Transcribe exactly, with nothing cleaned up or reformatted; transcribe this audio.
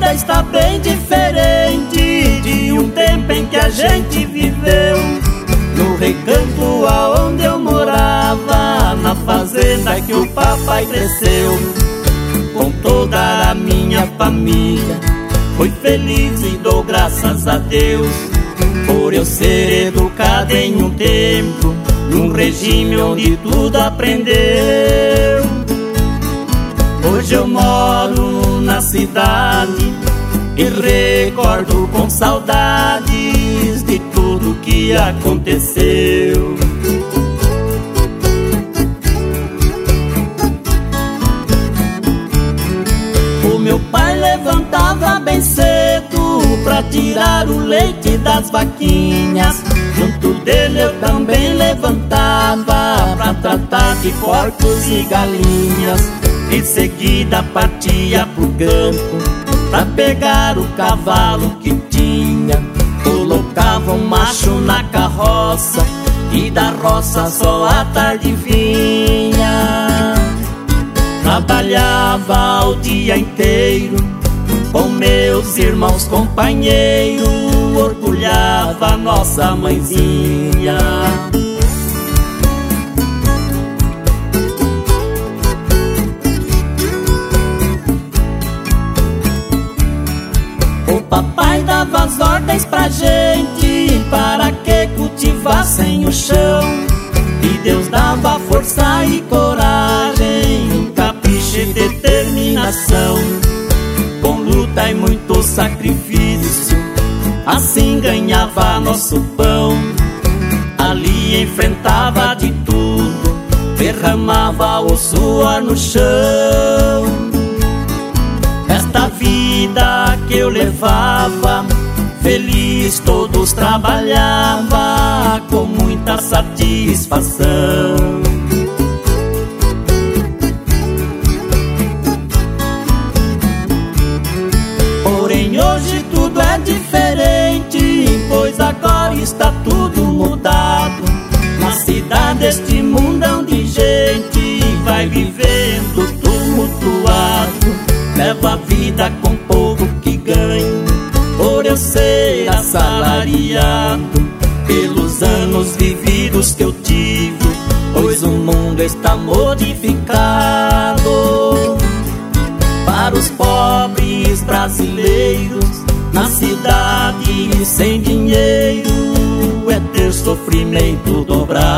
vida está bem diferente de um tempo em que a gente viveu. No recanto aonde eu morava, na fazenda que o papai cresceu, com toda a minha família, fui feliz e dou graças a Deus por eu ser educado em um tempo, num regime onde tudo aprendeu. Hoje eu moro na cidade e recordo com saudades de tudo que aconteceu. O meu pai levantava bem cedo pra tirar o leite das vaquinhas. Junto dele eu também levantava pra tratar de porcos e galinhas. Em seguida partia pro campo pra pegar o cavalo que tinha. Colocava um macho na carroça e da roça só a tarde vinha. Trabalhava o dia inteiro com meus irmãos companheiros, orgulhava nossa mãezinha. O papai dava as ordens pra gente para que cultivassem o chão, e Deus dava força e coragem, capricho e determinação. Com luta e muito sacrifício, assim ganhava nosso pão. Ali enfrentava de tudo, derramava o suor no chão. Esta vida que eu levava, feliz todos trabalhava com muita satisfação. Porém hoje tudo é diferente, pois agora está tudo mudado. Na cidade este mundão de gente vai vivendo tumultuado, leva a vida com pouco que ganha, por eu ser assalariado. Pelos anos vividos que eu tive, pois o mundo está modificado. Para os pobres brasileiros, na cidade sem dinheiro, é ter sofrimento dobrado.